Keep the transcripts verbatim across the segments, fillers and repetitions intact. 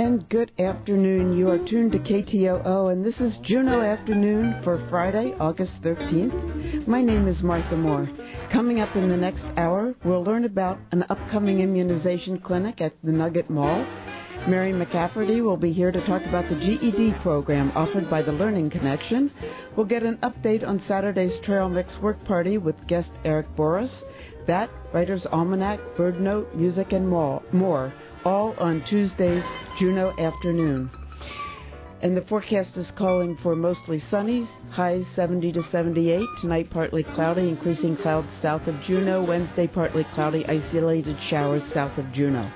and good afternoon. You are tuned to K T O O, and this is Juneau Afternoon for Friday, August thirteenth. My name is Martha Moore. Coming up in the next hour, we'll learn about an upcoming immunization clinic at the Nugget Mall. Mary McCafferty will be here to talk about the G E D program offered by the Learning Connection. We'll get an update on Saturday's Trail Mix Work Party with guest Eric Boris. That, Writer's Almanac, Bird Note, music, and more. more. All on Tuesday's Juneau Afternoon. And the forecast is calling for mostly sunny, highs seventy to seventy-eight. Tonight, partly cloudy, increasing clouds south of Juneau. Wednesday, partly cloudy, isolated showers south of Juneau.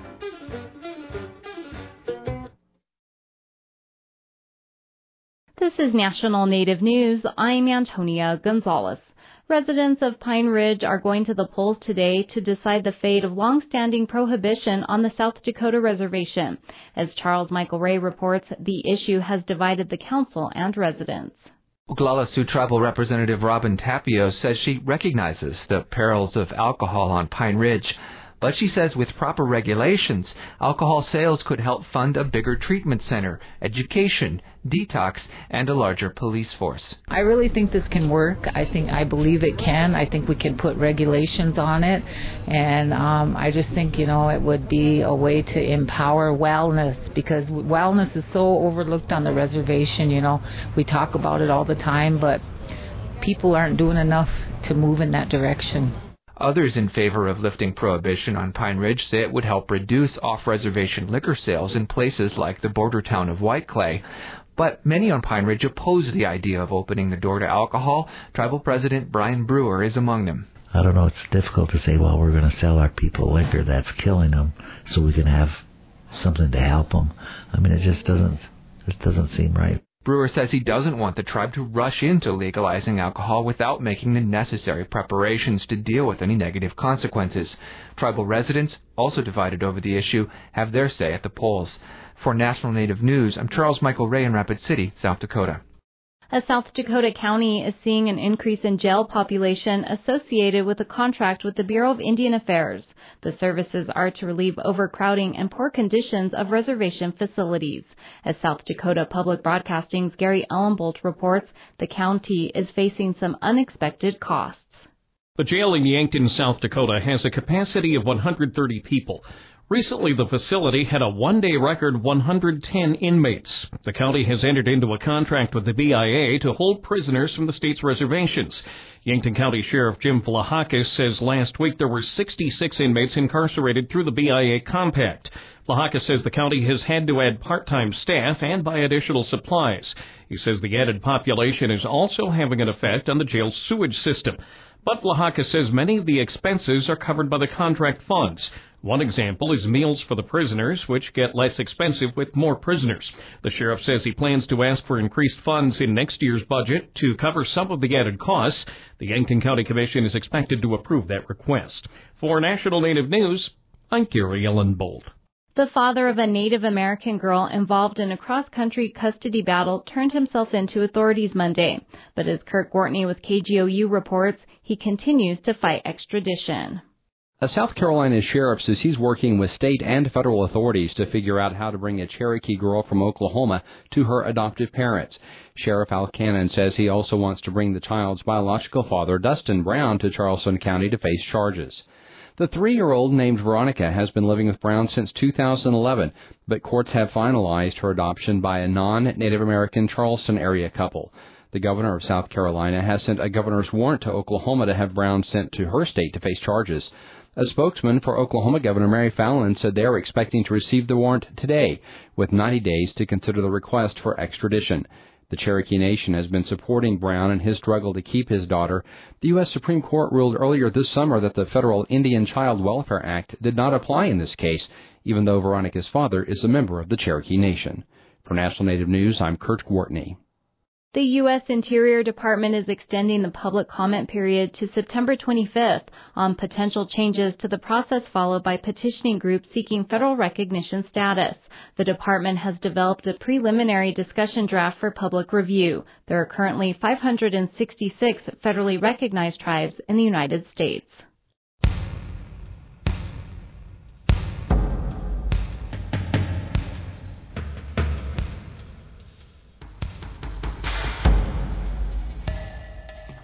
This is National Native News. I'm Antonia Gonzalez. Residents of Pine Ridge are going to the polls today to decide the fate of long-standing prohibition on the South Dakota Reservation. As Charles Michael Ray reports, the issue has divided the council and residents. Oglala Sioux Tribal Representative Robin Tapio says she recognizes the perils of alcohol on Pine Ridge, but she says with proper regulations, alcohol sales could help fund a bigger treatment center, education, detox, and a larger police force. I really think this can work. I think, I believe it can. I think we can put regulations on it. And um, I just think, you know, it would be a way to empower wellness, because wellness is so overlooked on the reservation. You know, we talk about it all the time, but people aren't doing enough to move in that direction. Others in favor of lifting prohibition on Pine Ridge say it would help reduce off-reservation liquor sales in places like the border town of White Clay. But many on Pine Ridge oppose the idea of opening the door to alcohol. Tribal President Brian Brewer is among them. I don't know, it's difficult to say, well, we're going to sell our people liquor that's killing them so we can have something to help them. I mean, it just doesn't, just doesn't seem right. Brewer says he doesn't want the tribe to rush into legalizing alcohol without making the necessary preparations to deal with any negative consequences. Tribal residents, also divided over the issue, have their say at the polls. For National Native News, I'm Charles Michael Ray in Rapid City, South Dakota. A South Dakota county is seeing an increase in jail population associated with a contract with the Bureau of Indian Affairs. The services are to relieve overcrowding and poor conditions of reservation facilities. As South Dakota Public Broadcasting's Gary Ellenbolt reports, the county is facing some unexpected costs. The jail in Yankton, South Dakota has a capacity of one hundred thirty people. Recently, the facility had a one-day record one hundred ten inmates. The county has entered into a contract with the B I A to hold prisoners from the state's reservations. Yankton County Sheriff Jim Vlahakis says last week there were sixty-six inmates incarcerated through the B I A compact. Vlahakis says the county has had to add part-time staff and buy additional supplies. He says the added population is also having an effect on the jail's sewage system. But Vlahakis says many of the expenses are covered by the contract funds. One example is meals for the prisoners, which get less expensive with more prisoners. The sheriff says he plans to ask for increased funds in next year's budget to cover some of the added costs. The Yankton County Commission is expected to approve that request. For National Native News, I'm Gary Ellenbolt. The father of a Native American girl involved in a cross-country custody battle turned himself in to authorities Monday. But as Kirk Gortney with K G O U reports, he continues to fight extradition. A South Carolina sheriff says he's working with state and federal authorities to figure out how to bring a Cherokee girl from Oklahoma to her adoptive parents. Sheriff Al Cannon says he also wants to bring the child's biological father, Dustin Brown, to Charleston County to face charges. The three-year-old named Veronica has been living with Brown since two thousand eleven, but courts have finalized her adoption by a non-Native American Charleston area couple. The governor of South Carolina has sent a governor's warrant to Oklahoma to have Brown sent to her state to face charges. A spokesman for Oklahoma Governor Mary Fallin said they are expecting to receive the warrant today, with ninety days to consider the request for extradition. The Cherokee Nation has been supporting Brown in his struggle to keep his daughter. The U S Supreme Court ruled earlier this summer that the federal Indian Child Welfare Act did not apply in this case, even though Veronica's father is a member of the Cherokee Nation. For National Native News, I'm Kurt Gortney. The U S Interior Department is extending the public comment period to September twenty-fifth on potential changes to the process followed by petitioning groups seeking federal recognition status. The department has developed a preliminary discussion draft for public review. There are currently five hundred sixty-six federally recognized tribes in the United States.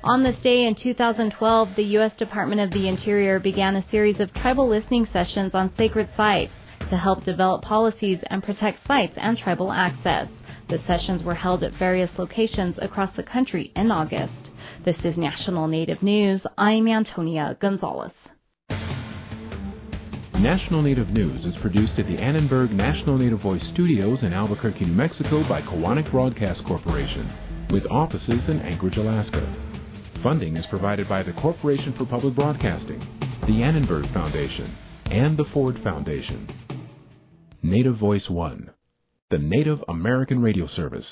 On this day in two thousand twelve, the U S Department of the Interior began a series of tribal listening sessions on sacred sites to help develop policies and protect sites and tribal access. The sessions were held at various locations across the country in August. This is National Native News. I'm Antonia Gonzalez. National Native News is produced at the Annenberg National Native Voice Studios in Albuquerque, New Mexico by Koahnic Broadcast Corporation, with offices in Anchorage, Alaska. Funding is provided by the Corporation for Public Broadcasting, the Annenberg Foundation, and the Ford Foundation. Native Voice One, the Native American Radio Service.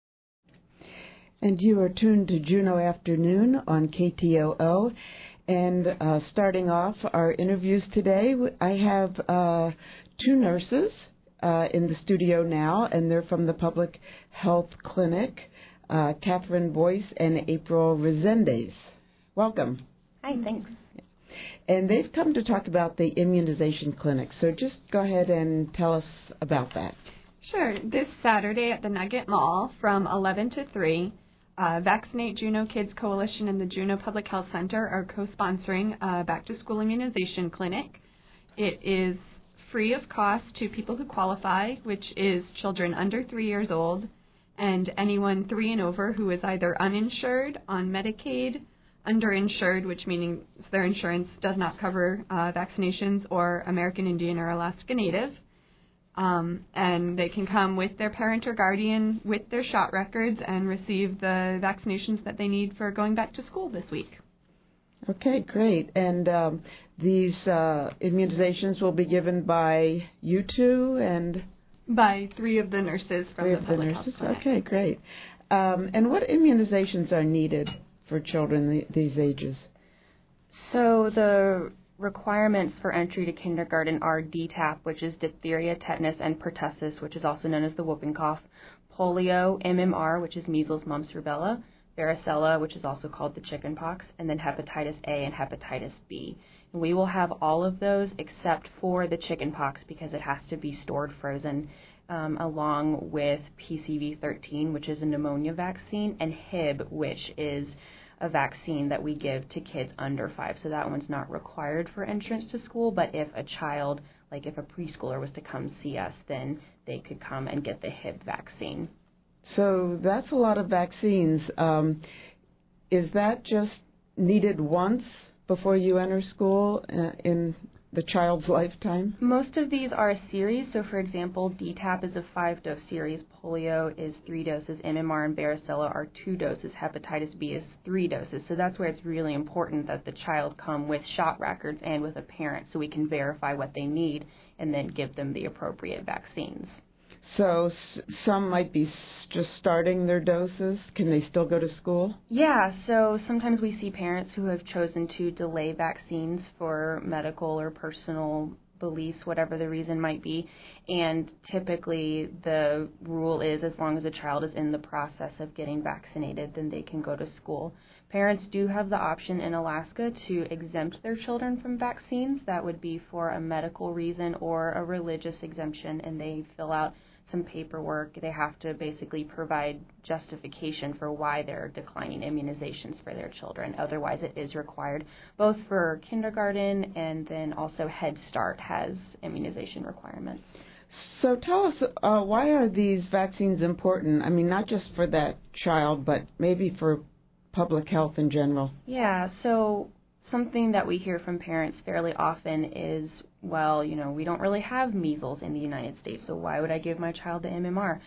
And you are tuned to Juneau Afternoon on K T O O. And uh, starting off our interviews today, I have uh, two nurses uh, in the studio now, and they're from the Public Health Clinic, uh, Catherine Boyce and April Resendez. Welcome. Hi, thanks. And they've come to talk about the immunization clinic. So just go ahead and tell us about that. Sure. This Saturday at the Nugget Mall from eleven to three, Uh, Vaccinate Juneau Kids Coalition and the Juneau Public Health Center are co-sponsoring a back-to-school immunization clinic. It is free of cost to people who qualify, which is children under three years old, and anyone three and over who is either uninsured, on Medicaid, underinsured, which means their insurance does not cover uh, vaccinations, or American Indian or Alaska Native. Um, and they can come with their parent or guardian with their shot records and receive the vaccinations that they need for going back to school this week. Okay, great. And um, these uh, immunizations will be given by you two and? By three of the nurses from three the of Public the Health nurses. Clinic. Okay, great. Um, and what immunizations are needed for children th- these ages? So the requirements for entry to kindergarten are D TAP, which is diphtheria, tetanus, and pertussis, which is also known as the whooping cough, polio, M M R, which is measles, mumps, rubella, varicella, which is also called the chicken pox, and then hepatitis A and hepatitis B. And we will have all of those except for the chicken pox because it has to be stored frozen, um, along with P C V thirteen, which is a pneumonia vaccine, and H I B, which is a vaccine that we give to kids under five. So that one's not required for entrance to school, but if a child, like if a preschooler was to come see us, then they could come and get the H I B vaccine. So that's a lot of vaccines. Um, is that just needed once before you enter school uh, in the child's lifetime? Most of these are a series. So, for example, D TAP is a five-dose series. Polio is three doses. M M R and varicella are two doses. Hepatitis B is three doses. So that's where it's really important that the child come with shot records and with a parent so we can verify what they need and then give them the appropriate vaccines. So s- some might be s- just starting their doses. Can they still go to school? Yeah, so sometimes we see parents who have chosen to delay vaccines for medical or personal beliefs, whatever the reason might be. And typically the rule is as long as a child is in the process of getting vaccinated, then they can go to school. Parents do have the option in Alaska to exempt their children from vaccines. That would be for a medical reason or a religious exemption, and they fill out some paperwork. They have to basically provide justification for why they're declining immunizations for their children. Otherwise, it is required, both for kindergarten and then also Head Start has immunization requirements. So tell us, uh, why are these vaccines important? I mean, not just for that child, but maybe for public health in general. Yeah, so something that we hear from parents fairly often is, well, you know, we don't really have measles in the United States, so why would I give my child the M M R?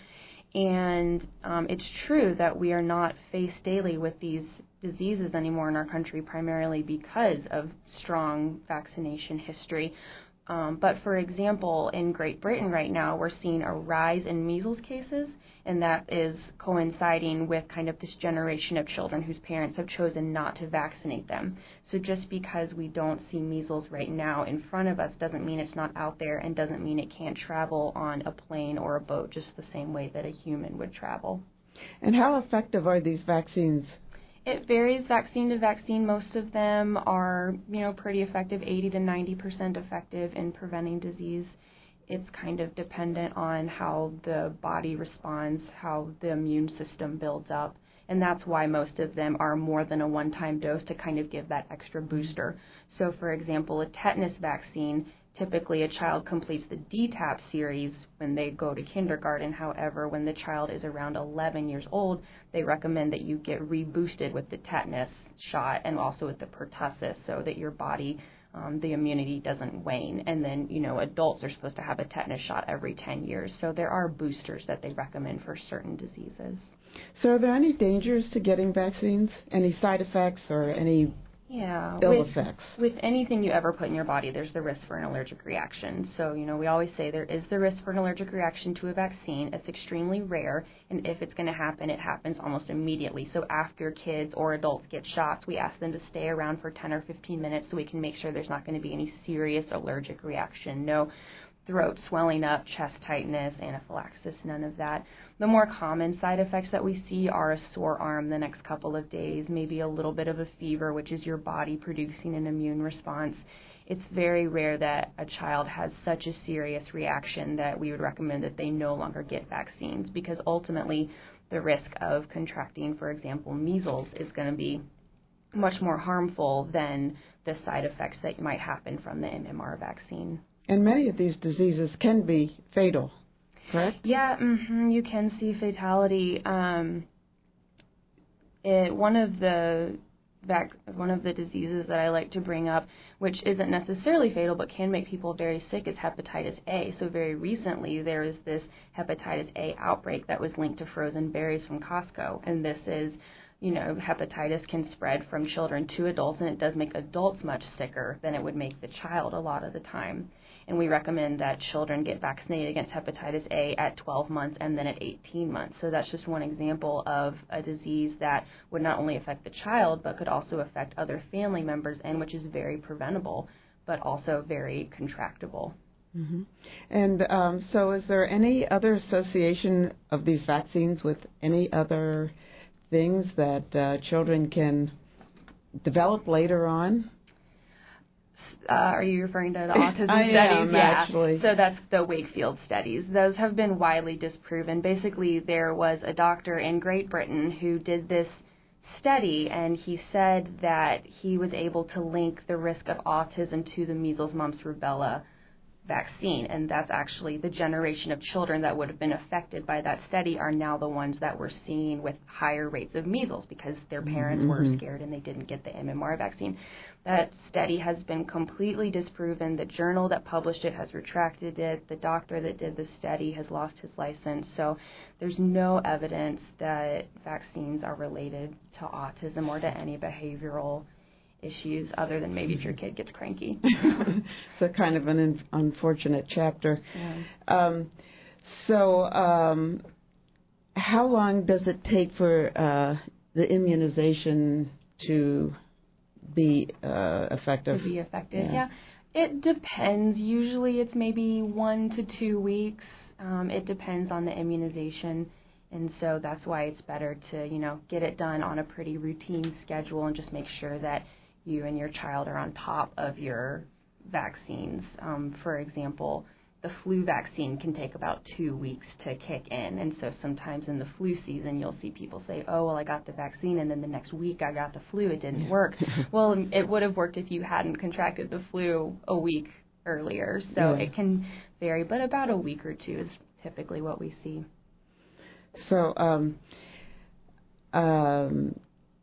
And um, it's true that we are not faced daily with these diseases anymore in our country, primarily because of strong vaccination history. Um, but for example, in Great Britain right now, we're seeing a rise in measles cases, and that is coinciding with kind of this generation of children whose parents have chosen not to vaccinate them. So just because we don't see measles right now in front of us doesn't mean it's not out there and doesn't mean it can't travel on a plane or a boat just the same way that a human would travel. And how effective are these vaccines? It varies vaccine to vaccine. Most of them are, you know, pretty effective, eighty to ninety percent effective in preventing disease. It's kind of dependent on how the body responds, how the immune system builds up, And that's why most of them are more than a one-time dose to kind of give that extra booster. So, for example, a tetanus vaccine, typically a child completes the D TAP series when they go to kindergarten. However, when the child is around eleven years old, they recommend that you get reboosted with the tetanus shot and also with the pertussis so that your body, um, the immunity doesn't wane. And then, you know, adults are supposed to have a tetanus shot every ten years. So there are boosters that they recommend for certain diseases. So are there any dangers to getting vaccines? Any side effects or any Yeah, ill with, effects? With anything you ever put in your body, there's the risk for an allergic reaction. So, you know, we always say there is the risk for an allergic reaction to a vaccine. It's extremely rare, and if it's going to happen, it happens almost immediately. So after kids or adults get shots, we ask them to stay around for ten or fifteen minutes so we can make sure there's not going to be any serious allergic reaction. No throat swelling up, chest tightness, anaphylaxis, none of that. The more common side effects that we see are a sore arm the next couple of days, maybe a little bit of a fever, which is your body producing an immune response. It's very rare that a child has such a serious reaction that we would recommend that they no longer get vaccines, because ultimately the risk of contracting, for example, measles is going to be much more harmful than the side effects that might happen from the M M R vaccine. And many of these diseases can be fatal, correct? Yeah, mm-hmm, you can see fatality. Um, it, one of the vac- one of the diseases that I like to bring up, which isn't necessarily fatal but can make people very sick, is hepatitis A. So very recently there is this hepatitis A outbreak that was linked to frozen berries from Costco, and this is, you know, hepatitis can spread from children to adults, and it does make adults much sicker than it would make the child a lot of the time. And we recommend that children get vaccinated against hepatitis A at twelve months and then at eighteen months. So that's just one example of a disease that would not only affect the child, but could also affect other family members, and which is very preventable, but also very contractable. Mm-hmm. And um, so is there any other association of these vaccines with any other things that uh, children can develop later on? Uh, are you referring to the autism I studies? am, yeah. actually. So that's the Wakefield studies. Those have been widely disproven. Basically, there was a doctor in Great Britain who did this study, and he said that he was able to link the risk of autism to the measles, mumps, rubella vaccine, and that's actually the generation of children that would have been affected by that study are now the ones that we're seeing with higher rates of measles because their parents mm-hmm. were scared and they didn't get the M M R vaccine. That study has been completely disproven. The journal that published it has retracted it. The doctor that did the study has lost his license. So there's no evidence that vaccines are related to autism or to any behavioral issues other than maybe if your kid gets cranky. It's a kind of an in- unfortunate chapter. Yeah. Um, so um, how long does it take for uh, the immunization to be uh, effective? To be effective, yeah. yeah. It depends. Usually it's maybe one to two weeks. Um, it depends on the immunization. And so that's why it's better to, you know, get it done on a pretty routine schedule and just make sure that you and your child are on top of your vaccines. Um, for example, the flu vaccine can take about two weeks to kick in. And so sometimes in the flu season, you'll see people say, oh, well, I got the vaccine, and then the next week I got the flu. It didn't work. Well, it would have worked if you hadn't contracted the flu a week earlier. So yeah. It can vary, but about a week or two is typically what we see. So, um, um,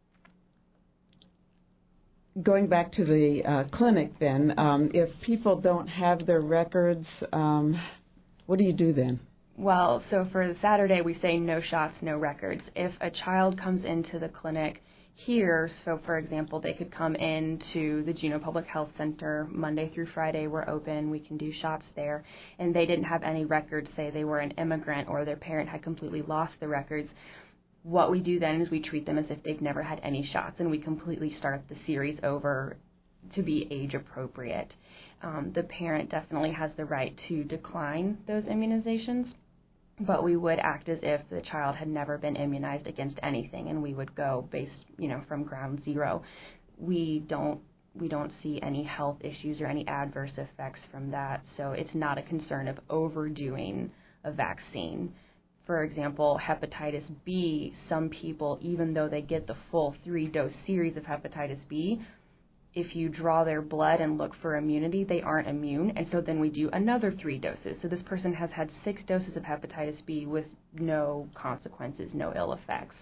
going back to the uh, clinic then, um, if people don't have their records, um, what do you do then? Well, so for Saturday, we say no shots, no records. If a child comes into the clinic here, so for example, they could come into the Juneau Public Health Center Monday through Friday. We're open. We can do shots there. And they didn't have any records, say they were an immigrant or their parent had completely lost the records. What we do then is we treat them as if they've never had any shots, and we completely start the series over to be age appropriate. Um, the parent definitely has the right to decline those immunizations, but we would act as if the child had never been immunized against anything, and we would go based, you know, from ground zero. We don't we don't see any health issues or any adverse effects from that, so it's not a concern of overdoing a vaccine. for example, hepatitis B, some people, even though they get the full three-dose series of hepatitis B, if you draw their blood and look for immunity, they aren't immune, and so then we do another three doses. So this person has had six doses of hepatitis B with no consequences, no ill effects.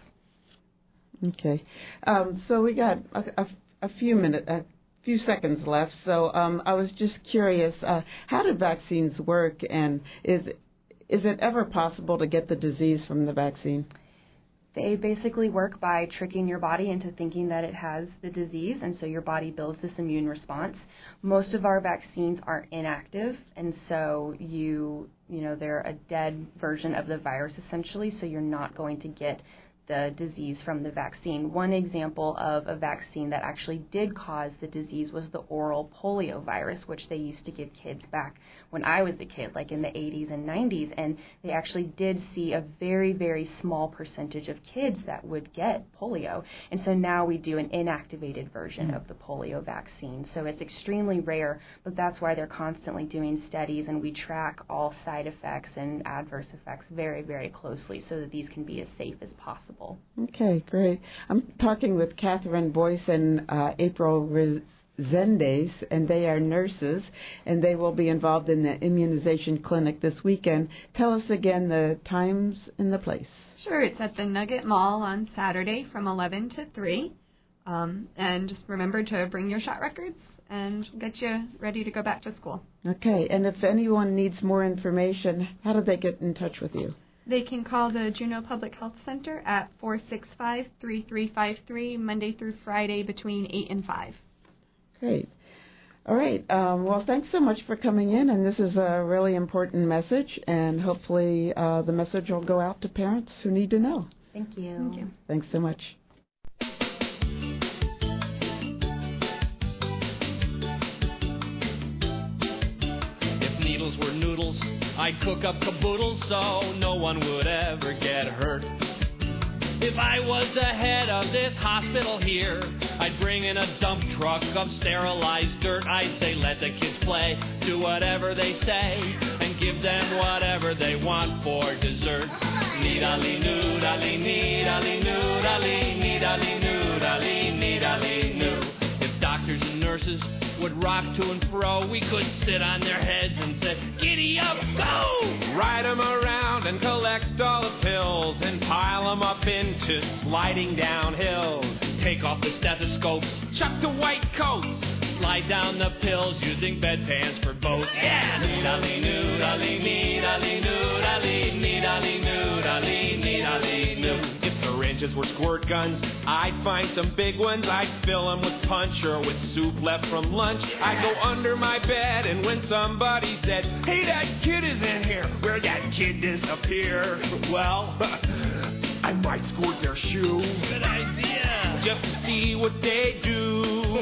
Okay. Um, so we got a, a, a few minutes, a few seconds left. So um, I was just curious, uh, how do vaccines work, and is is it ever possible to get the disease from the vaccine? They basically work by tricking your body into thinking that it has the disease, and so your body builds this immune response. Most of our vaccines are inactive, and so you, you know, they're a dead version of the virus essentially, so you're not going to get the disease from the vaccine. One example of a vaccine that actually did cause the disease was the oral polio virus, which they used to give kids back when I was a kid, like in the eighties and nineties, and they actually did see a very, very small percentage of kids that would get polio. And so now we do an inactivated version of the polio vaccine. So it's extremely rare, but that's why they're constantly doing studies, and we track all side effects and adverse effects very, very closely so that these can be as safe as possible. Okay, great. I'm talking with Catherine Boyce and uh, April Rezendes, and they are nurses, and they will be involved in the immunization clinic this weekend. Tell us again the times and the place. Sure, it's at the Nugget Mall on Saturday from eleven to three. Um, and just remember to bring your shot records, and we'll get you ready to go back to school. Okay, and if anyone needs more information, how do they get in touch with you? They can call the Juneau Public Health Center at four six five, three three five three, Monday through Friday between eight and five. Great. All right. Um, well, thanks so much for coming in, and this is a really important message, and hopefully uh, the message will go out to parents who need to know. Thank you. Thank you. Thanks so much. If needles were noodles, I'd cook up caboodles so no one would ever get hurt. If I was the head of this hospital here, I'd bring in a dump truck of sterilized dirt. I'd say let the kids play, do whatever they say, and give them whatever they want for dessert. Needly noodly, needly noodly, needly noodly, needly noo. If doctors and nurses would rock to and fro, we could sit on their heads and say, giddy up, go! Ride 'em around and collect all the pills and pile 'em up into sliding down hills. Take off the stethoscopes, chuck the white coats, slide down the pills using bedpans for both. Yeah! Needly noodly, needly noodly, needly noodly, needly noo. If syringes were squirt guns, I'd find some big ones. I'd fill 'em with punch or with soup left from lunch. I'd go under my bed, and when somebody said, hey, that kid is in here, where'd that kid disappear? Well, I might squirt their shoe. Good idea. Just to see what they do.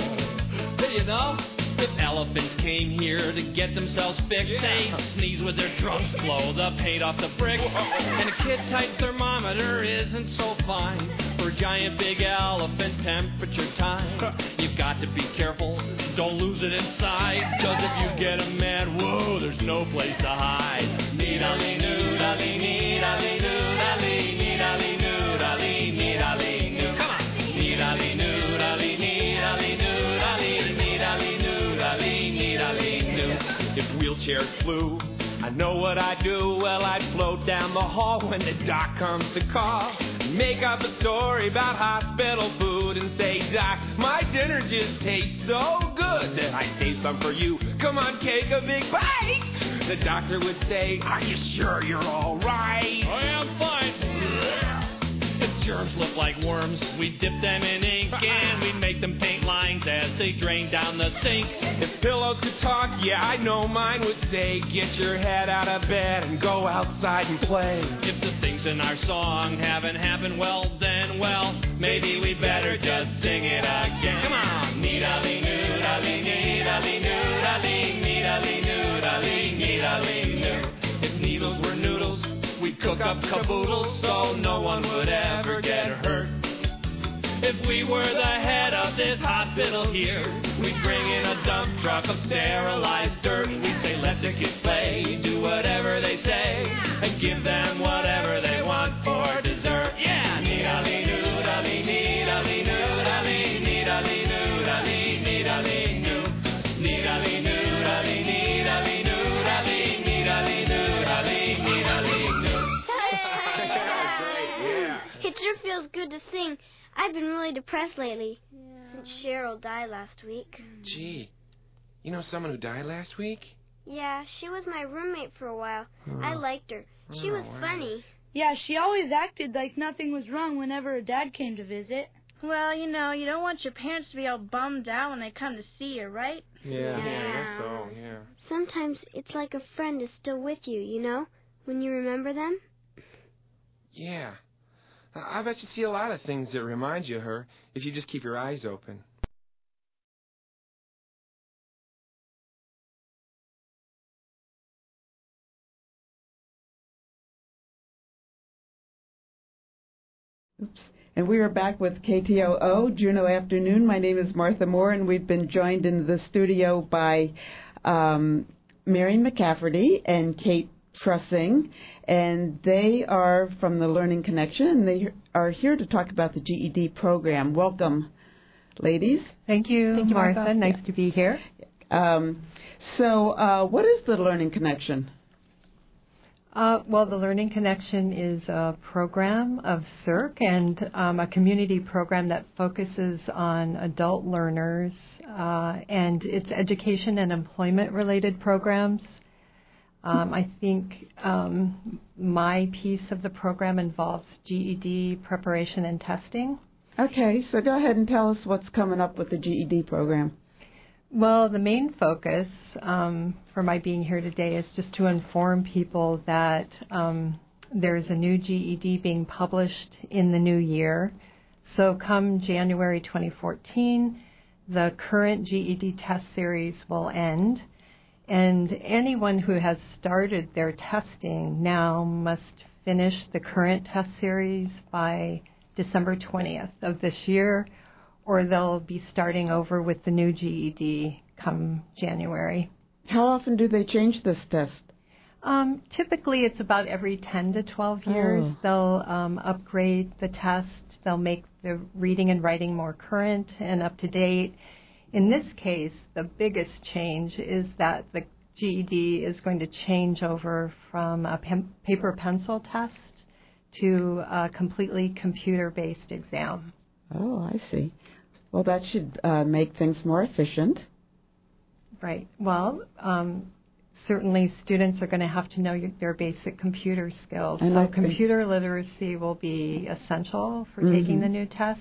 But you know, if elephants came here to get themselves fixed, yeah. they'd sneeze with their trunks, blow the paint off the brick. And a kid-type thermometer isn't so fine for giant big elephant temperature time. You've got to be careful, don't lose it inside, cause if you get them mad, whoa, there's no place to hide. Needly noodly, needly noodly, needly noodly, needly noo. Come on! Needly noodly, needly noodly, needly noodly, needly noo. If wheelchairs flew, I know what I'd do. Well, I'd float down the hall when the doc comes to call. Make up a story about hospital food and say, Doc, my dinner just tastes so good that I saved some for you. Come on, take a big bite. The doctor would say, are you sure you're all right? I am fine. If germs look like worms, we'd dip them in ink and we'd make them paint lines as they drain down the sinks. If pillows could talk, yeah, I know mine would say, get your head out of bed and go outside and play. If the things in our song haven't happened, well then, well, maybe we better just sing it again. Come on! Needly noodly, needly noodly, needly noodly, needly noo. If needles were noodles, we'd cook up caboodles so no one would ever get hurt. If we were the head of this hospital here, we'd bring in a dump truck of sterilized dirt. We'd say, let the kids play, do whatever they say, Give them whatever they want for dessert. Yeah, needly noodly, needly noodly, needly noodly, needly noo, needly noodly, needly noodly, needly noodly, needly noo. It sure feels good to sing. I've been really depressed lately yeah. since Cheryl died last week. Gee, you know someone who died last week? Yeah, she was my roommate for a while. Oh. I liked her. She oh, was wow. funny. Yeah, she always acted like nothing was wrong whenever her dad came to visit. Well, you know, you don't want your parents to be all bummed out when they come to see you, right? Yeah, yeah, yeah I guess so, yeah. Sometimes it's like a friend is still with you, you know, when you remember them. Yeah. I bet you see a lot of things that remind you of her if you just keep your eyes open. Oops. And we are back with K T O O, Juneau Afternoon. My name is Martha Moore, and we've been joined in the studio by um, Marion McCafferty and Kate Trussing, and they are from the Learning Connection, and they are here to talk about the G E D program. Welcome, ladies. Thank you, Thank you Martha. Martha. Nice yeah. to be here. Um, so uh, what is the Learning Connection? Uh, well, the Learning Connection is a program of C I R C and um, a community program that focuses on adult learners, uh, and it's education and employment-related programs. Um, I think um, my piece of the program involves G E D preparation and testing. Okay, so go ahead and tell us what's coming up with the G E D program. Well, the main focus um, for my being here today is just to inform people that um, there's a new G E D being published in the new year. So come January twenty fourteen, the current G E D test series will end. And anyone who has started their testing now must finish the current test series by December twentieth of this year, or they'll be starting over with the new G E D come January. How often do they change this test? Um, typically, it's about every ten to twelve years. Oh. They'll um, upgrade the test. They'll make the reading and writing more current and up to date. In this case, the biggest change is that the G E D is going to change over from a pen- paper pencil test to a completely computer-based exam. Oh, I see. Well, that should uh, make things more efficient. Right. Well, um, certainly students are going to have to know their basic computer skills. And so okay. computer literacy will be essential for mm-hmm. taking the new test.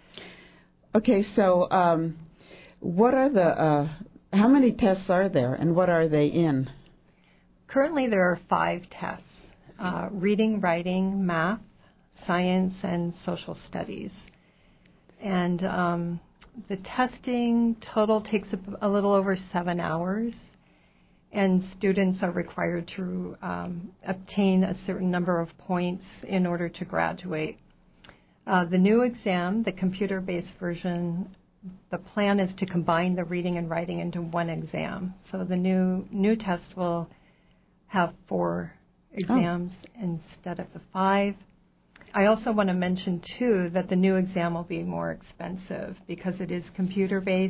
Okay, so um, what are the, uh, how many tests are there and what are they in? Currently there are five tests, uh, reading, writing, math, science, and social studies. And um, the testing total takes a, a little over seven hours, and students are required to um, obtain a certain number of points in order to graduate. Uh, the new exam, the computer-based version, the plan is to combine the reading and writing into one exam. So the new new test will have four exams oh. instead of the five. I also want to mention, too, that the new exam will be more expensive because it is computer-based.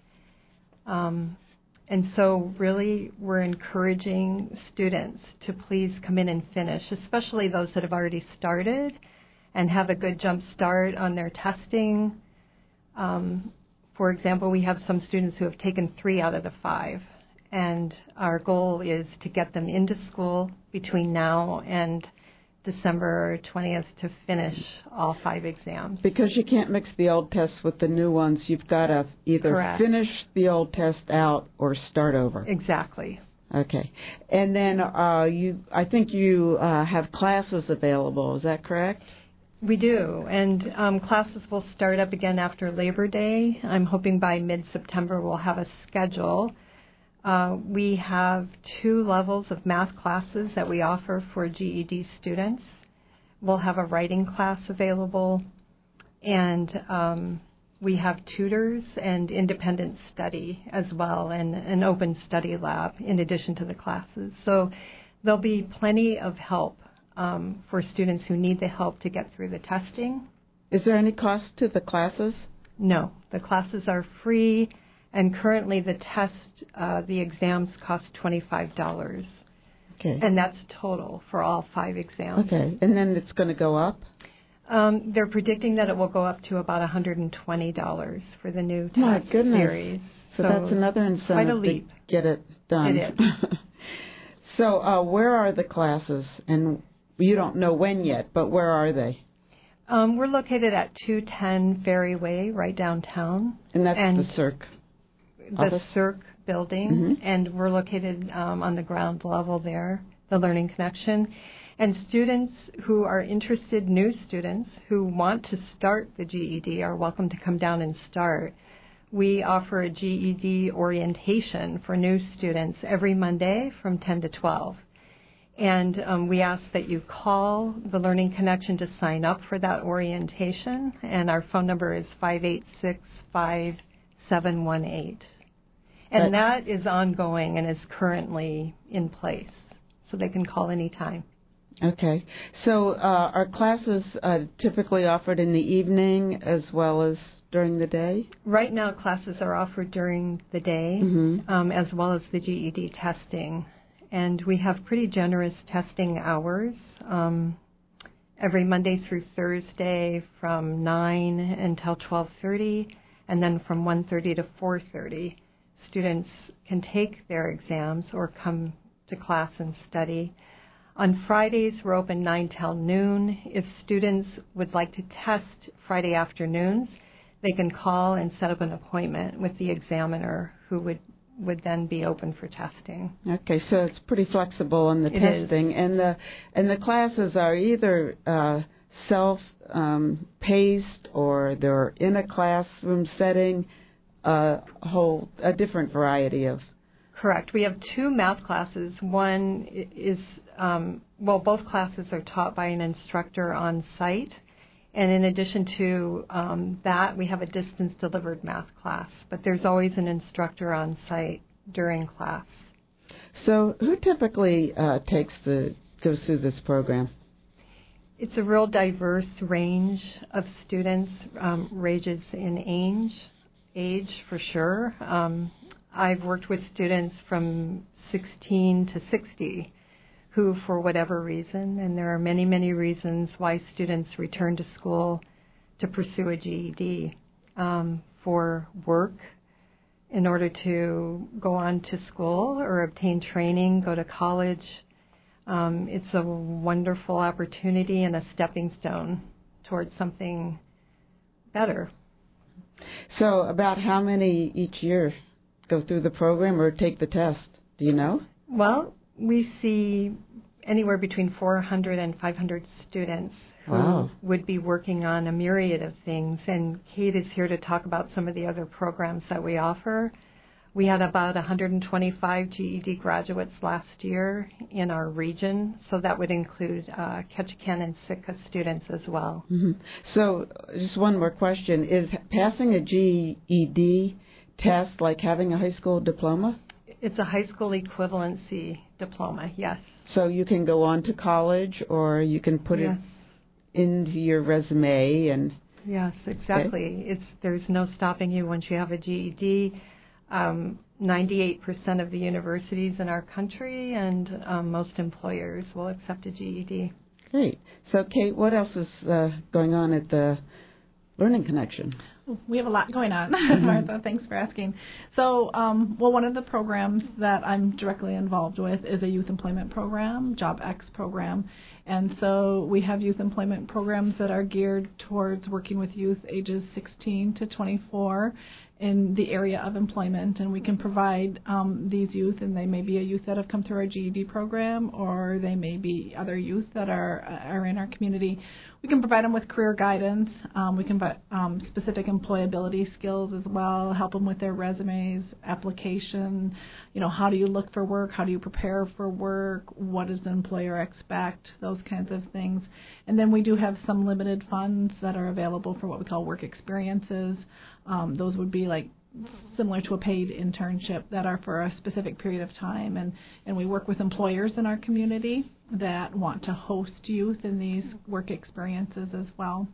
Um, and so really we're encouraging students to please come in and finish, especially those that have already started and have a good jump start on their testing. Um, for example, we have some students who have taken three out of the five. And our goal is to get them into school between now and December twentieth to finish all five exams. Because you can't mix the old tests with the new ones. You've got to either Correct. finish the old test out or start over. Exactly. Okay. And then uh, you, I think you uh, have classes available. Is that correct? We do. And um, classes will start up again after Labor Day. I'm hoping by mid-September we'll have a schedule. Uh, we have two levels of math classes that we offer for G E D students. We'll have a writing class available, and um, we have tutors and independent study as well, and an open study lab in addition to the classes. So There'll be plenty of help um, for students who need the help to get through the testing. Is there any cost to the classes? No, the classes are free, and currently the test, uh, the exams cost twenty-five dollars. Okay. And that's total for all five exams. Okay, and then it's going to go up? Um, they're predicting that it will go up to about one hundred twenty dollars for the new test My goodness. series. So, so that's another incentive quite a leap. to get it done. It is. So uh, where are the classes? And you don't know when yet, but where are they? Um, we're located at two ten Ferry Way, right downtown. And that's and the C I R C The office? C I R C building, Mm-hmm. and we're located um, on the ground level there, the Learning Connection. And students who are interested, new students who want to start the G E D are welcome to come down and start. We offer a G E D orientation for new students every Monday from ten to twelve. And um, we ask that you call the Learning Connection to sign up for that orientation. And our phone number is five eight six, five seven one eight. And that is ongoing and is currently in place. So they can call anytime. Okay. So uh, are classes uh, typically offered in the evening as well as during the day? Right now, classes are offered during the day, mm-hmm. um, as well as the G E D testing. And we have pretty generous testing hours um, every Monday through Thursday from nine until twelve thirty, and then from one thirty to four thirty. Students can take their exams or come to class and study. On Fridays, we're open nine till noon. If students would like to test Friday afternoons, they can call and set up an appointment with the examiner who would, would then be open for testing. Okay, so it's pretty flexible on the It testing. is. And the and the classes are either uh, self um, paced or they're in a classroom setting, uh, a whole a different variety of. Correct. We have two math classes. One is, um, well, both classes are taught by an instructor on site. And in addition to um, that, we have a distance-delivered math class. But there's always an instructor on site during class. So who typically uh, takes the goes through this program? It's a real diverse range of students, um, ranges in age, age for sure. Um, I've worked with students from sixteen to sixty who, for whatever reason, and there are many, many reasons why students return to school to pursue a G E D, um, for work, in order to go on to school or obtain training, go to college. Um, it's a wonderful opportunity and a stepping stone towards something better. So about how many each year go through the program or take the test? Do you know? Well, we see anywhere between four hundred and five hundred students who wow. would be working on a myriad of things. And Kate is here to talk about some of the other programs that we offer. We had about one hundred twenty-five G E D graduates last year in our region, so that would include uh, Ketchikan and Sitka students as well. Mm-hmm. So just one more question. Is passing a G E D test like having a high school diploma? It's a high school equivalency diploma, yes. So you can go on to college or you can put yes. it into your resume and... Yes, exactly. Okay. It's there's no stopping you once you have a G E D. Um, ninety-eight percent of the universities in our country and um, most employers will accept a G E D. Great. So, Kate, what else is uh, going on at the Learning Connection? We have a lot going on, Martha. Thanks for asking. So, um, well, one of the programs that I'm directly involved with is a youth employment program, JobX program. And so we have youth employment programs that are geared towards working with youth ages sixteen to twenty-four in the area of employment. And we can provide um, these youth, and they may be a youth that have come through our G E D program, or they may be other youth that are, are in our community. We can provide them with career guidance. Um, we can provide um, specific employability skills as well, help them with their resumes, application, you know, how do you look for work, how do you prepare for work, what does the employer expect, those kinds of things. And then we do have some limited funds that are available for what we call work experiences. Um, those would be like similar to a paid internship that are for a specific period of time. And, and we work with employers in our community that want to host youth in these work experiences as well.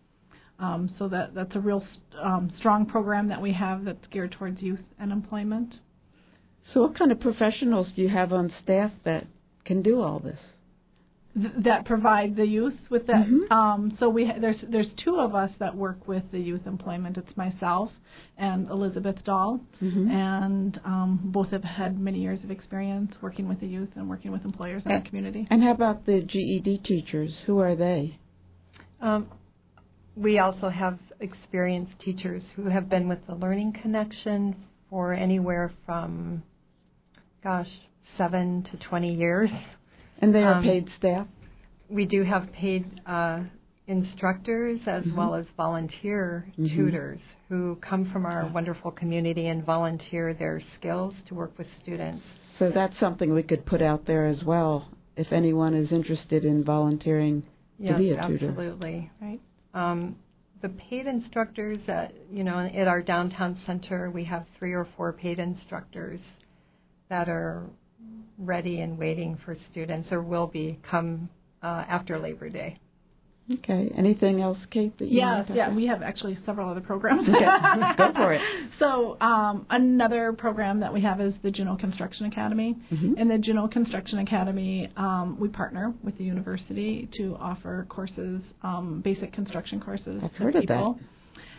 Um, so that, that's a real um, strong program that we have that's geared towards youth and employment. So what kind of professionals do you have on staff that can do all this? Th- that provide the youth with that. Mm-hmm. Um, so we ha- there's there's two of us that work with the youth employment. It's myself and Elizabeth Dahl, mm-hmm. and um, both have had many years of experience working with the youth and working with employers in and, the community. And how about the G E D teachers? Who are they? Um, we also have experienced teachers who have been with the Learning Connection for anywhere from, gosh, seven to twenty years. And they are um, paid staff? We do have paid uh, instructors as mm-hmm. well as volunteer mm-hmm. tutors who come from our wonderful community and volunteer their skills to work with students. So that's something we could put out there as well if anyone is interested in volunteering yes, to be a tutor. Absolutely. Right. Um, the paid instructors, at, you know, at our downtown center, we have three or four paid instructors that are ready and waiting for students, or will be come uh, after Labor Day. Okay. Anything else, Kate? That you yes, yeah, we have actually several other programs. Okay. Go for it. So um, another program that we have is the Juneau Construction Academy. Mm-hmm. In the Juneau Construction Academy, um, we partner with the university to offer courses, um, basic construction courses I've to heard people. Of that.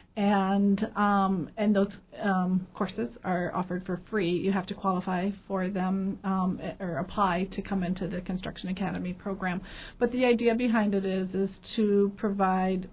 And um, and those um, courses are offered for free. You have to qualify for them um, or apply to come into the Construction Academy program. But the idea behind it is is to provide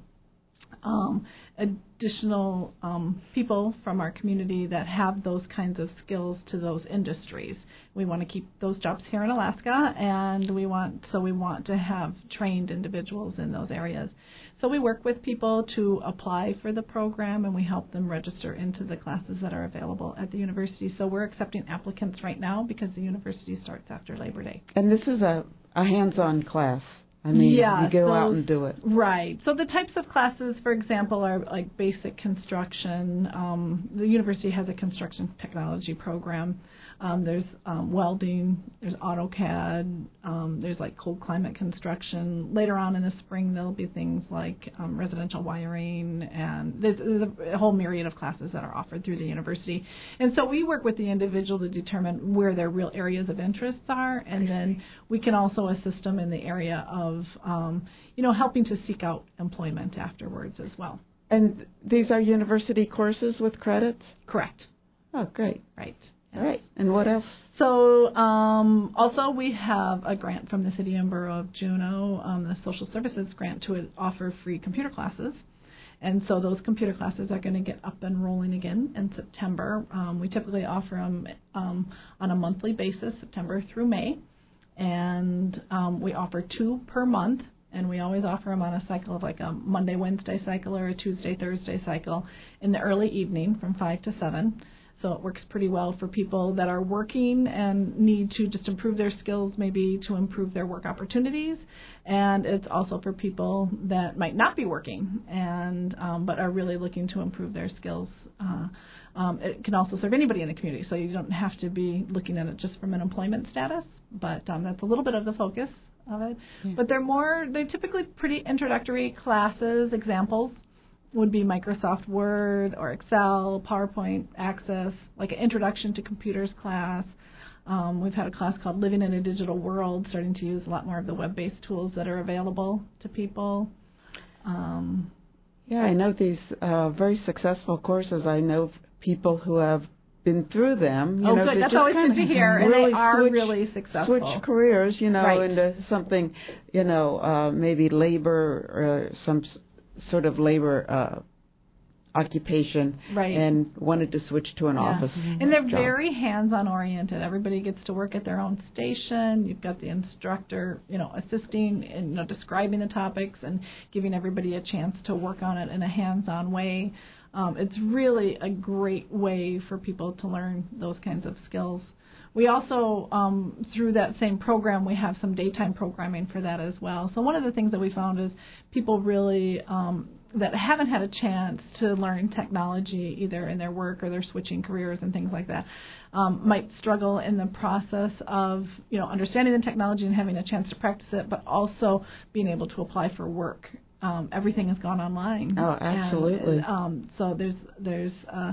um, additional um, people from our community that have those kinds of skills to those industries. We want to keep those jobs here in Alaska, and we want so we want to have trained individuals in those areas. So we work with people to apply for the program, and we help them register into the classes that are available at the university. So we're accepting applicants right now because the university starts after Labor Day. And this is a, a hands-on class. I mean, yeah, you go those, out and do it. Right. So the types of classes, for example, are like basic construction. Um, the university has a construction technology program. Um, there's um, welding, there's AutoCAD, um, there's like cold climate construction. Later on in the spring, there'll be things like um, residential wiring, and there's, there's a whole myriad of classes that are offered through the university. And so we work with the individual to determine where their real areas of interest are, and then we can also assist them in the area of, um, you know, helping to seek out employment afterwards as well. And these are university courses with credits? Correct. Oh, great. Right. All right. And what else? So um, also we have a grant from the City and Borough of Juneau, um, the Social Services Grant, to offer free computer classes. And so those computer classes are going to get up and rolling again in September. Um, we typically offer them um, on a monthly basis, September through May. And um, we offer two per month. And we always offer them on a cycle of like a Monday, Wednesday cycle or a Tuesday, Thursday cycle in the early evening from five to seven. So it works pretty well for people that are working and need to just improve their skills, maybe to improve their work opportunities. And it's also for people that might not be working and um, but are really looking to improve their skills. Uh, um, it can also serve anybody in the community, so you don't have to be looking at it just from an employment status. But um, that's a little bit of the focus of it. Yeah. But they're more, they're typically pretty introductory classes. Examples would be Microsoft Word or Excel, PowerPoint, Access, like an introduction to computers class. Um, we've had a class called Living in a Digital World, starting to use a lot more of the web-based tools that are available to people. Um, yeah, I know these uh, very successful courses. I know people who have been through them. You oh, know, good. That's just always good to hear. Really and they are switch, really successful. Switch careers, you know, right. into something, you know, uh, maybe labor or some sort of labor uh, occupation, right. and wanted to switch to an yeah. office And they're job. very hands-on oriented. Everybody gets to work at their own station. You've got the instructor, you know, assisting and, you know, describing the topics and giving everybody a chance to work on it in a hands-on way. Um, it's really a great way for people to learn those kinds of skills. We also, um, through that same program, we have some daytime programming for that as well. So one of the things that we found is people really um, that haven't had a chance to learn technology either in their work or they're switching careers and things like that um, might struggle in the process of, you know, understanding the technology and having a chance to practice it, but also being able to apply for work. Um, everything has gone online. Oh, absolutely. And, um, so there's there's uh,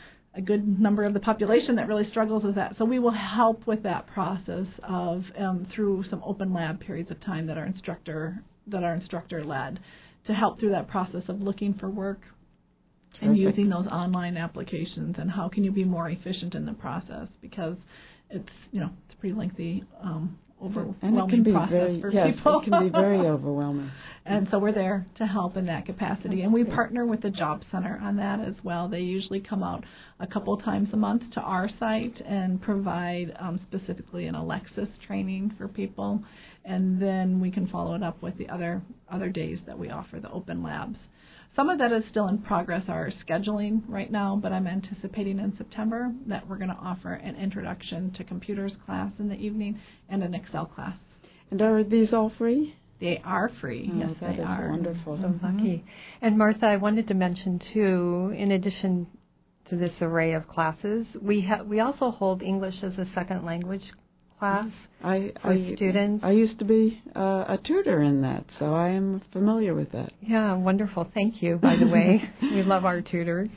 a good number of the population that really struggles with that. So we will help with that process of um, through some open lab periods of time that are instructor that are instructor led to help through that process of looking for work. Terrific. And using those online applications and how can you be more efficient in the process, because it's, you know, it's a pretty lengthy, um, overwhelming and it can be process very, for yes, people. It can be very overwhelming. And so we're there to help in that capacity. And we partner with the Job Center on that as well. They usually come out a couple times a month to our site and provide um, specifically an Alexis training for people. And then we can follow it up with the other other days that we offer the open labs. Some of that is still in progress, our scheduling right now, but I'm anticipating in September that we're going to offer an introduction to computers class in the evening and an Excel class. And are these all free? They are free. Oh, yes, that they is are. Wonderful. So lucky. And Martha, I wanted to mention too, in addition to this array of classes, we ha- we also hold English as a second language class I, for I, students. I used to be uh, a tutor in that, so I am familiar with that. Yeah, wonderful. Thank you, by the way. We love our tutors.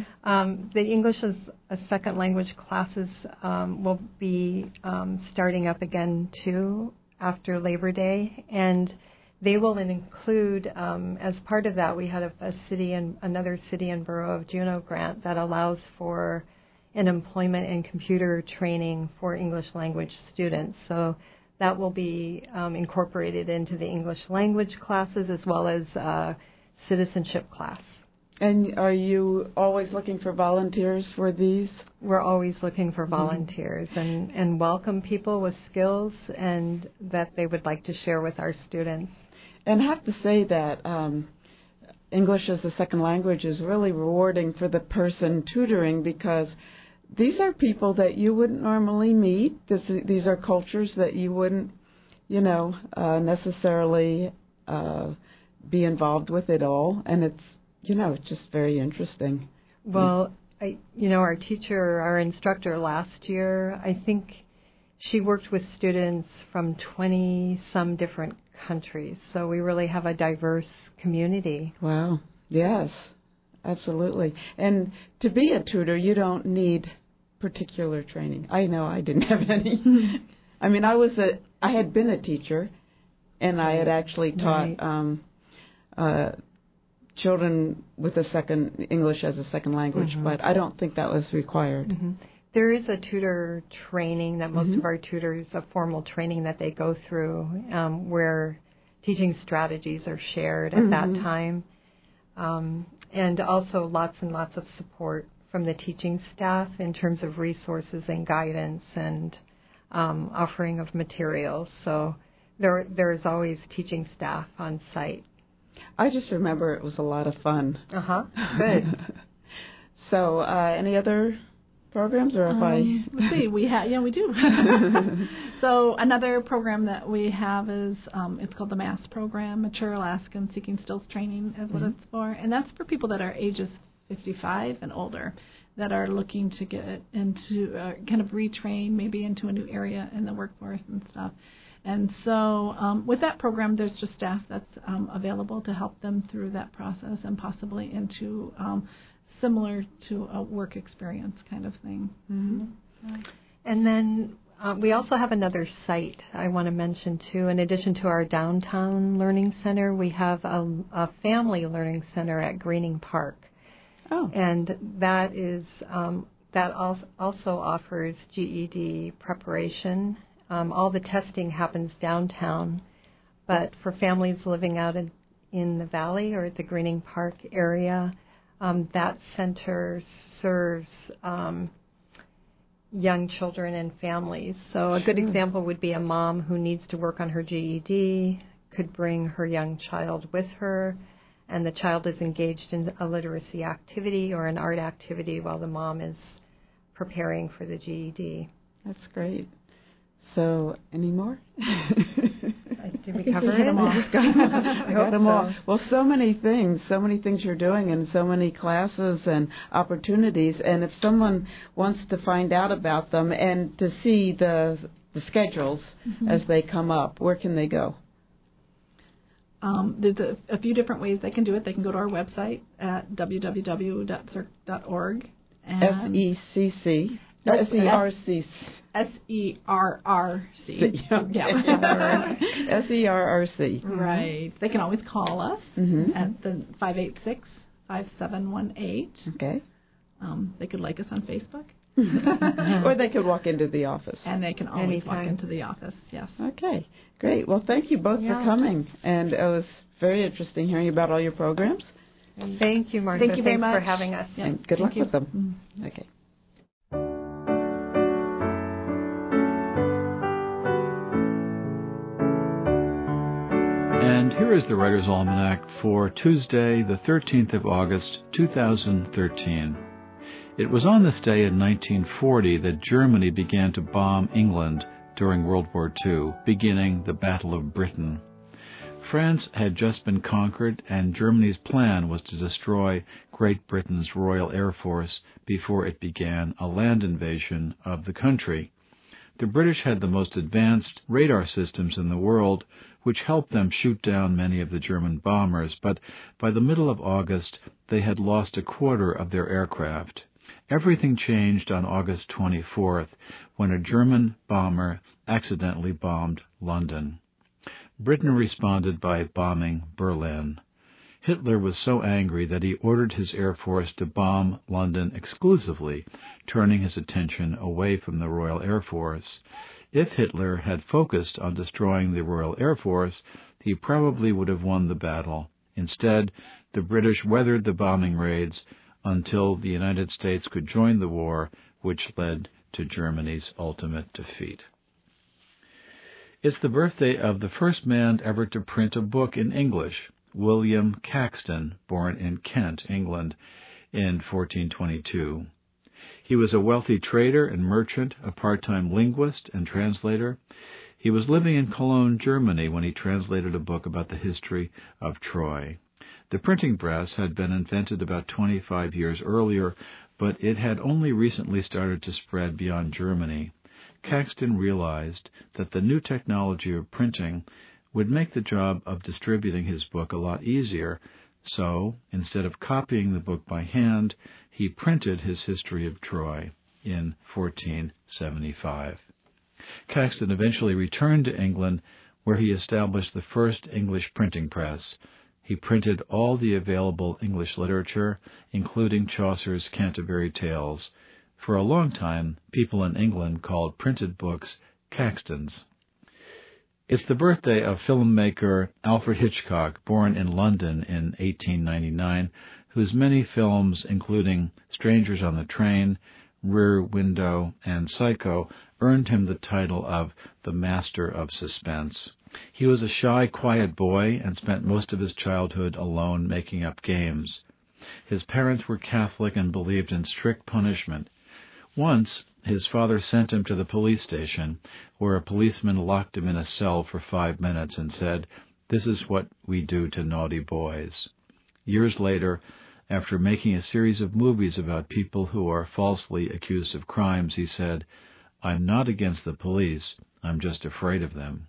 Um, the English as a second language classes um, will be um, starting up again, too, after Labor Day, and they will include, um, as part of that, we had a, a city and another city and borough of Juneau grant that allows for an employment and computer training for English language students. So that will be um, incorporated into the English language classes as well as uh, citizenship class. And are you always looking for volunteers for these? We're always looking for volunteers mm-hmm. and, and welcome people with skills and that they would like to share with our students. And I have to say that um, English as a second language is really rewarding for the person tutoring, because these are people that you wouldn't normally meet. This, these are cultures that you wouldn't, you know, uh, necessarily uh, be involved with at all. And it's, you know, it's just very interesting. Well, I, you know, our teacher, our instructor last year, I think she worked with students from twenty-some different countries. So we really have a diverse community. Wow. Yes, absolutely. And to be a tutor, you don't need particular training. I know I didn't have any. I mean, I was a, I had been a teacher, and I had actually taught right. um, uh, children with a second English as a second language, mm-hmm. but I don't think that was required. Mm-hmm. There is a tutor training that most mm-hmm. of our tutors, a formal training that they go through, um, where teaching strategies are shared at mm-hmm. that time, um, and also lots and lots of support from the teaching staff in terms of resources and guidance and um, offering of materials. So there there's always teaching staff on site. I just remember it was a lot of fun. Uh-huh. Good. So uh, any other programs, or if um, I... Let's see, we have, yeah, we do. So another program that we have is, um, it's called the MASS program, Mature Alaskan Seeking Skills Training is what mm-hmm. it's for. And that's for people that are ages fifty-five and older that are looking to get into, uh, kind of retrain maybe into a new area in the workforce and stuff. And so um, with that program, there's just staff that's um, available to help them through that process and possibly into um, similar to a work experience kind of thing. Mm-hmm. Yeah. And then uh, we also have another site I want to mention too. In addition to our downtown learning center, we have a, a family learning center at Greening Park. Oh. And that is um, that also offers G E D preparation. Um, all the testing happens downtown, but for families living out in, in the valley or the Greening Park area, um, that center serves um, young children and families. So a good Sure. example would be a mom who needs to work on her G E D could bring her young child with her, and the child is engaged in a literacy activity or an art activity while the mom is preparing for the G E D. That's great. So, any more? Did we cover you hit it. them all. I, I got hope them all. so. Well, so many things, so many things you're doing, and so many classes and opportunities. And if someone wants to find out about them and to see the the schedules mm-hmm. as they come up, where can they go? Um, there's a, a few different ways they can do it. They can go to our website at w w w dot c e r c dot org. S E C C. S E R C. S E R R C. Yeah. S E R R C. Right. They can always call us mm-hmm. at the five eight six, five seven one eight. Okay. Um, they could like us on Facebook. Or they could walk into the office. And they can always Anytime. walk into the office, yes. Okay, great. Well, thank you both yeah. for coming. And it was very interesting hearing about all your programs. And thank you, Martha. Thank you very Thanks much. for having us. Yeah. And good Thank luck you. with them. Mm. Okay. And here is the Writer's Almanac for Tuesday, the thirteenth of August, two thousand thirteen. It was on this day in nineteen forty that Germany began to bomb England during World War Two, beginning the Battle of Britain. France had just been conquered, and Germany's plan was to destroy Great Britain's Royal Air Force before it began a land invasion of the country. The British had the most advanced radar systems in the world, which helped them shoot down many of the German bombers, but by the middle of August they had lost a quarter of their aircraft. Everything changed on August twenty-fourth, when a German bomber accidentally bombed London. Britain responded by bombing Berlin. Hitler was so angry that he ordered his Air Force to bomb London exclusively, turning his attention away from the Royal Air Force. If Hitler had focused on destroying the Royal Air Force, he probably would have won the battle. Instead, the British weathered the bombing raids until the United States could join the war, which led to Germany's ultimate defeat. It's the birthday of the first man ever to print a book in English, William Caxton, born in Kent, England, in fourteen twenty-two. He was a wealthy trader and merchant, a part-time linguist and translator. He was living in Cologne, Germany, when he translated a book about the history of Troy. The printing press had been invented about twenty-five years earlier, but it had only recently started to spread beyond Germany. Caxton realized that the new technology of printing would make the job of distributing his book a lot easier, so instead of copying the book by hand, he printed his History of Troy in fourteen seventy-five. Caxton eventually returned to England, where he established the first English printing press. He printed all the available English literature, including Chaucer's Canterbury Tales. For a long time, people in England called printed books Caxtons. It's the birthday of filmmaker Alfred Hitchcock, born in London in eighteen ninety-nine, whose many films, including Strangers on the Train, Rear Window, and Psycho, earned him the title of the Master of Suspense. He was a shy, quiet boy and spent most of his childhood alone making up games. His parents were Catholic and believed in strict punishment. Once, his father sent him to the police station, where a policeman locked him in a cell for five minutes and said, "This is what we do to naughty boys." Years later, after making a series of movies about people who are falsely accused of crimes, he said, "I'm not against the police, I'm just afraid of them."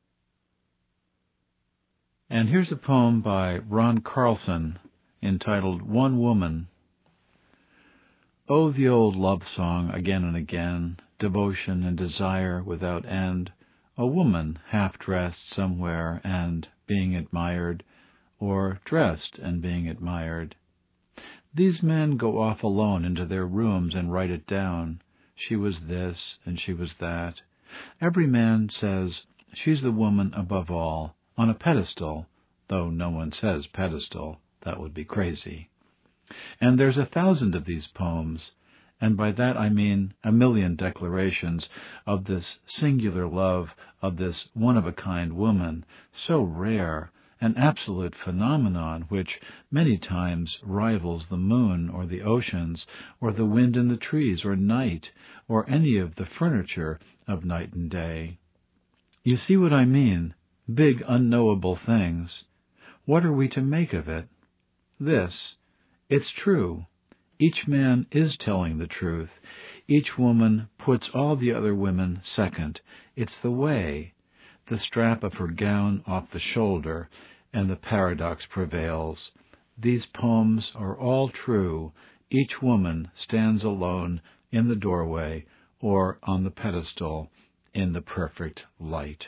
And here's a poem by Ron Carlson entitled One Woman. Oh, the old love song again and again, devotion and desire without end, a woman half-dressed somewhere and being admired, or dressed and being admired. These men go off alone into their rooms and write it down. She was this and she was that. Every man says, she's the woman above all, on a pedestal, though no one says pedestal. That would be crazy. And there's a thousand of these poems, and by that I mean a million declarations of this singular love of this one-of-a-kind woman, so rare, an absolute phenomenon which many times rivals the moon or the oceans or the wind in the trees or night or any of the furniture of night and day. You see what I mean? big unknowable things. What are we to make of it? This, it's true. Each man is telling the truth. Each woman puts all the other women second. It's the way. The strap of her gown off the shoulder, and the paradox prevails. These poems are all true. Each woman stands alone in the doorway or on the pedestal in the perfect light.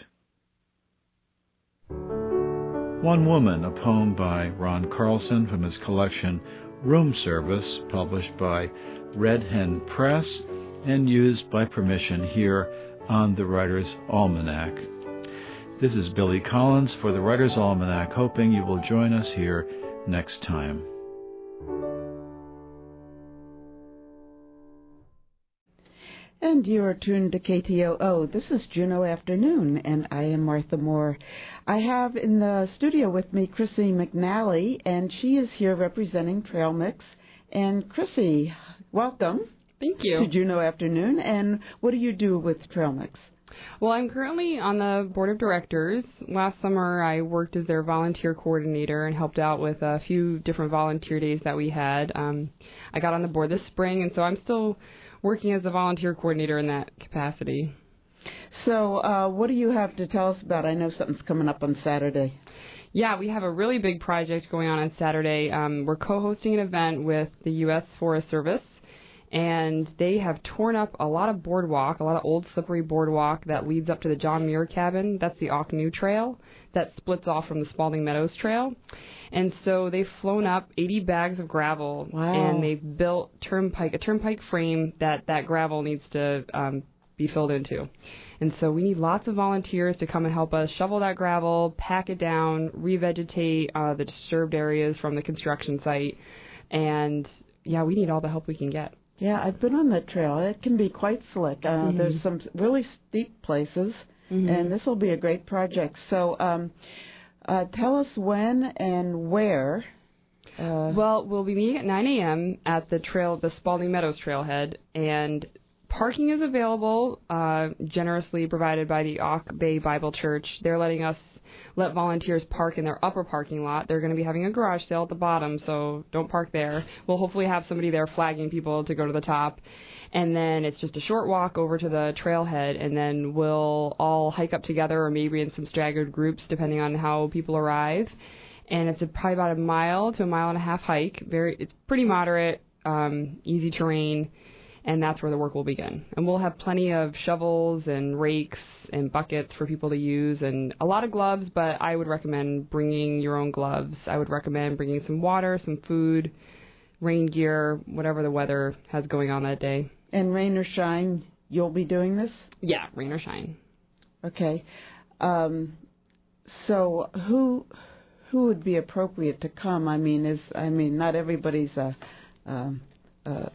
One Woman, a poem by Ron Carlson from his collection Room Service, published by Red Hen Press and used by permission here on the Writer's Almanac. This is Billy Collins for the Writer's Almanac, hoping you will join us here next time. And you are tuned to K T O O. This is Juneau Afternoon, and I am Martha Moore. I have in the studio with me Chrissy McNally, and she is here representing Trail Mix. And Chrissy, welcome. Thank you. To Juneau Afternoon. And what do you do with Trail Mix? Well, I'm currently on the board of directors. Last summer, I worked as their volunteer coordinator and helped out with a few different volunteer days that we had. Um, I got on the board this spring, and so I'm still working as a volunteer coordinator in that capacity. So uh, what do you have to tell us about? I know something's coming up on Saturday. Yeah, we have a really big project going on on Saturday. Um, we're co-hosting an event with the U S Forest Service, and they have torn up a lot of boardwalk, a lot of old slippery boardwalk that leads up to the John Muir cabin. That's the Ockneu Trail that splits off from the Spalding Meadows Trail. And so they've flown up eighty bags of gravel, wow. and they've built turnpike a turnpike frame that that gravel needs to um, be filled into. And so we need lots of volunteers to come and help us shovel that gravel, pack it down, revegetate uh, the disturbed areas from the construction site. And, yeah, we need all the help we can get. Yeah, I've been on that trail. It can be quite slick. Uh, mm-hmm. There's some really steep places, mm-hmm. and this will be a great project. So um, uh, tell us when and where. Uh, well, we'll be meeting at nine a.m. at the trail, the Spalding Meadows Trailhead, and parking is available, uh, generously provided by the Auk Bay Bible Church. They're letting us let volunteers park in their upper parking lot. They're going to be having a garage sale at the bottom, so don't park there. We'll hopefully have somebody there flagging people to go to the top. And then it's just a short walk over to the trailhead, and then we'll all hike up together or maybe in some staggered groups depending on how people arrive. And it's a, probably about a mile to a mile and a half hike. Very, it's pretty moderate, um, easy terrain. And that's where the work will begin. And we'll have plenty of shovels and rakes and buckets for people to use and a lot of gloves, but I would recommend bringing your own gloves. I would recommend bringing some water, some food, rain gear, whatever the weather has going on that day. And rain or shine, you'll be doing this? Yeah, rain or shine. Okay. Um, so who who would be appropriate to come? I mean, is I mean, not everybody's a... Um, a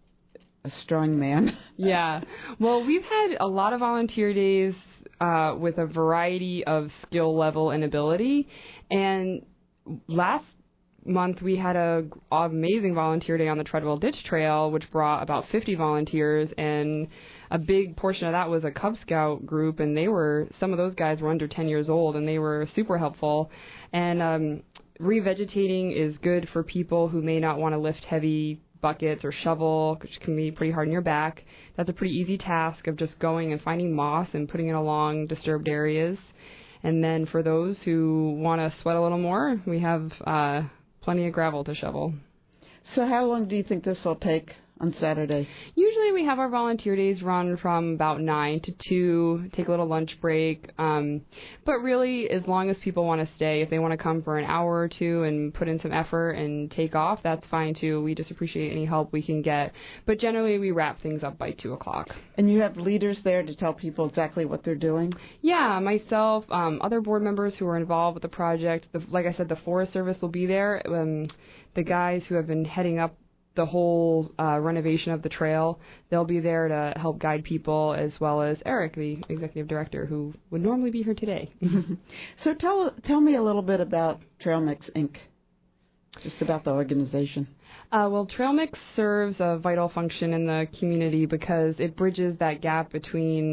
A strong man. Yeah. Well, we've had a lot of volunteer days uh, with a variety of skill level and ability. And last month we had a amazing volunteer day on the Treadwell Ditch Trail, which brought about fifty volunteers. And a big portion of that was a Cub Scout group. And they were, some of those guys were under ten years old, and they were super helpful. And um, revegetating is good for people who may not want to lift heavy buckets or shovel, which can be pretty hard on your back. That's a pretty easy task of just going and finding moss and putting it along disturbed areas. And then for those who want to sweat a little more, we have uh, plenty of gravel to shovel. So how long do you think this will take on Saturday? Usually we have our volunteer days run from about nine to two, take a little lunch break. Um, but really, as long as people want to stay, if they want to come for an hour or two and put in some effort and take off, that's fine too. We just appreciate any help we can get. But generally, we wrap things up by two o'clock. And you have leaders there to tell people exactly what they're doing? Yeah, myself, um, other board members who are involved with the project. The, like I said, the Forest Service will be there. Um, the guys who have been heading up the whole uh, renovation of the trail, they'll be there to help guide people, as well as Eric, the executive director, who would normally be here today. So tell tell me a little bit about Trail Mix Incorporated, just about the organization. Uh, well, Trail Mix serves a vital function in the community because it bridges that gap between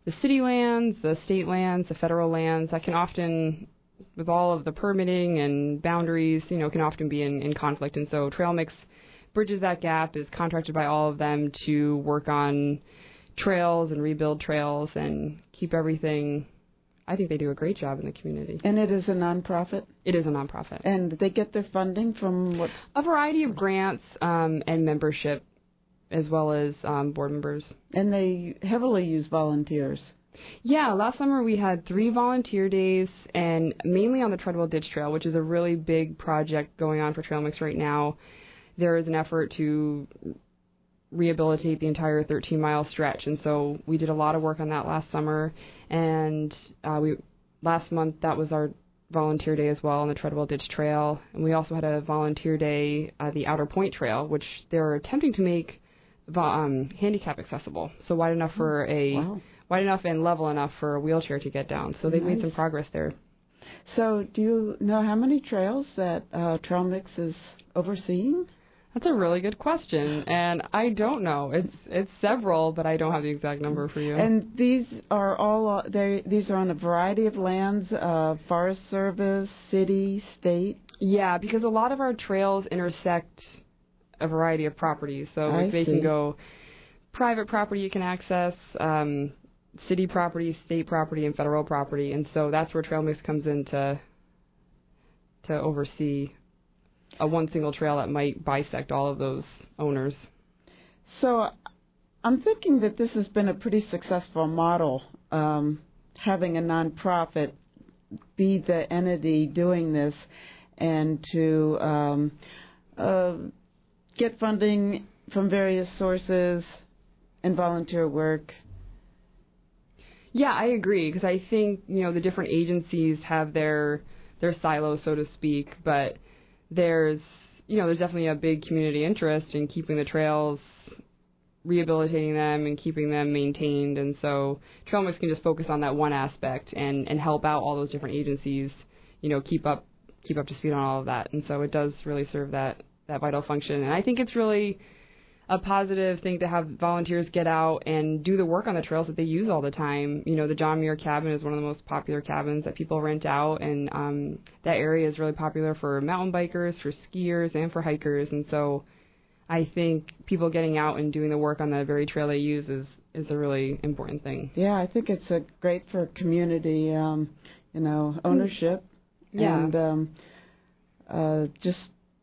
the city lands, the state lands, the federal lands. That can often, with all of the permitting and boundaries, you know, can often be in, in conflict. And so Trail Mix bridges that gap, is contracted by all of them to work on trails and rebuild trails and keep everything. I think they do a great job in the community. And it is a nonprofit? It is a nonprofit. And they get their funding from what? A variety of grants um, and membership, as well as um, board members. And they heavily use volunteers. Yeah, last summer we had three volunteer days, and mainly on the Treadwell Ditch Trail, which is a really big project going on for Trail Mix right now. There is an effort to rehabilitate the entire thirteen-mile stretch, and so we did a lot of work on that last summer. And uh, we last month that was our volunteer day as well on the Treadwell Ditch Trail, and we also had a volunteer day at the Outer Point Trail, which they're attempting to make um, handicap accessible, so wide enough for a wow. wide enough and level enough for a wheelchair to get down. So they've Nice. made some progress there. So do you know how many trails that uh, Trail Mix is overseeing? That's a really good question, and I don't know. It's it's several, but I don't have the exact number for you. And these are all they these are on a variety of lands, uh, Forest Service, city, state. Yeah, because a lot of our trails intersect a variety of properties. So I like they see. can go private property you can access, um, city property, state property, and federal property, and so that's where Trail Mix comes in to to oversee a one single trail that might bisect all of those owners. So I'm thinking that this has been a pretty successful model, um, having a nonprofit be the entity doing this and to um, uh, get funding from various sources and volunteer work. Yeah, I agree, because I think, you know, the different agencies have their their silos, so to speak, but there's, you know, there's definitely a big community interest in keeping the trails, rehabilitating them, and keeping them maintained. And so Trail Mix can just focus on that one aspect and, and help out all those different agencies, you know, keep up keep up to speed on all of that. And so it does really serve that, that vital function. And I think it's really a positive thing to have volunteers get out and do the work on the trails that they use all the time. You know, the John Muir cabin is one of the most popular cabins that people rent out, and um, that area is really popular for mountain bikers, for skiers, and for hikers. And so I think people getting out and doing the work on the very trail they use is, is a really important thing. Yeah, I think it's a great for community, um, you know, ownership Yeah. and um, uh, just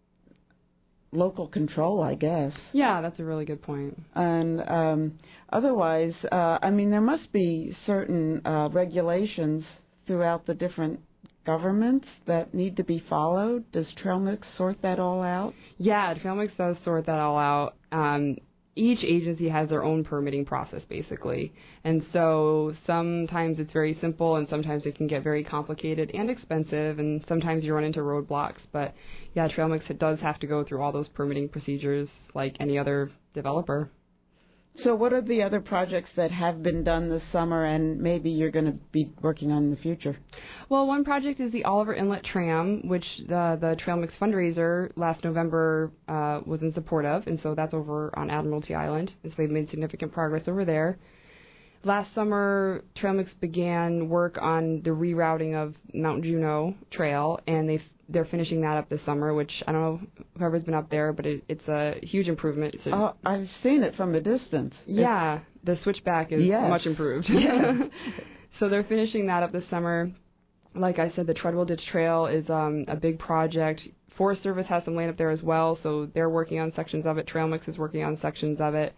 local control, I guess. Yeah, that's a really good point. And um, otherwise, uh, I mean, there must be certain uh, regulations throughout the different governments that need to be followed. Does Trail Mix sort that all out? Yeah, Trail Mix does sort that all out. Um, each agency has their own permitting process, basically. And so sometimes it's very simple, and sometimes it can get very complicated and expensive, and sometimes you run into roadblocks. But, yeah, Trail Mix, it does have to go through all those permitting procedures like any other developer. So what are the other projects that have been done this summer and maybe you're going to be working on in the future? Well, one project is the Oliver Inlet Tram, which the, the Trail Mix fundraiser last November uh, was in support of, and so that's over on Admiralty Island, and so they've made significant progress over there. Last summer, Trail Mix began work on the rerouting of Mount Juneau Trail, and they've they're finishing that up this summer, which I don't know whoever's been up there, but it, it's a huge improvement. So, oh, I've seen it from a distance. Yeah, it's, the switchback is yes. much improved. Yeah. So they're finishing that up this summer. Like I said, the Treadwell Ditch Trail is um, a big project. Forest Service has some land up there as well, so they're working on sections of it. Trail Mix is working on sections of it.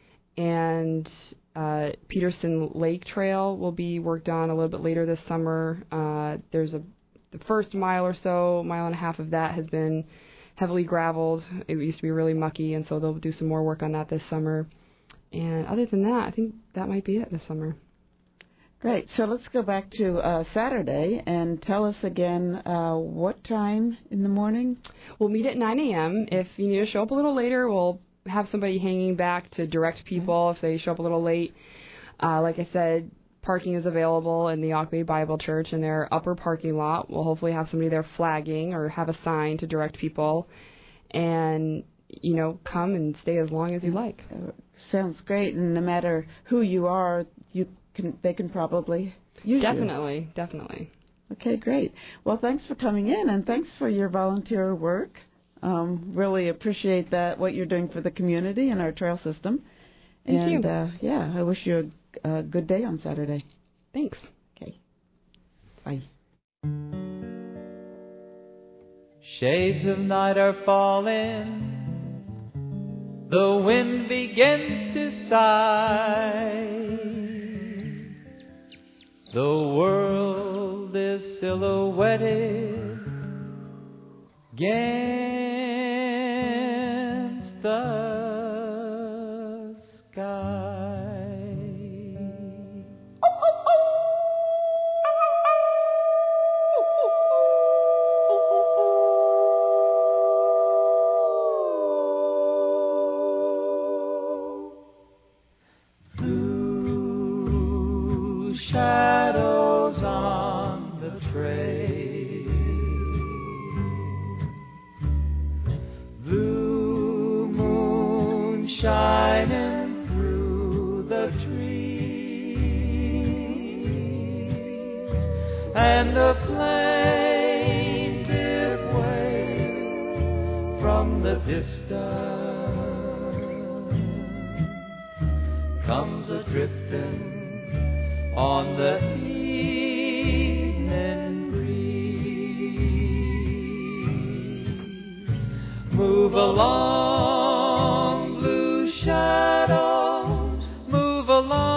And uh, Peterson Lake Trail will be worked on a little bit later this summer. Uh, there's a The first mile or so, mile and a half of that has been heavily graveled. It used to be really mucky, and so they'll do some more work on that this summer. And other than that, I think that might be it this summer. Great. So let's go back to uh, Saturday and tell us again uh, what time in the morning? We'll meet at nine a.m. If you need to show up a little later, we'll have somebody hanging back to direct people if they show up a little late. Uh, like I said, parking is available in the Auk Bay Bible Church in their upper parking lot. We'll hopefully have somebody there flagging or have a sign to direct people. And, you know, come and stay as long as you like. Uh, sounds great. And no matter who you are, you can they can probably use Definitely, you. definitely. Okay, great. Well, thanks for coming in, and thanks for your volunteer work. Um, really appreciate that, what you're doing for the community and our trail system. Thank and, you. Uh, yeah, I wish you a, a good day on Saturday. Thanks. Okay. Bye. Shades of night are falling, the wind begins to sigh, the world is silhouetted against the sky. Blue shadows on the trail, blue moon shining through the trees, and a plaintive wail from the distance comes a drifting on the evening breeze. Move along, blue shadows, move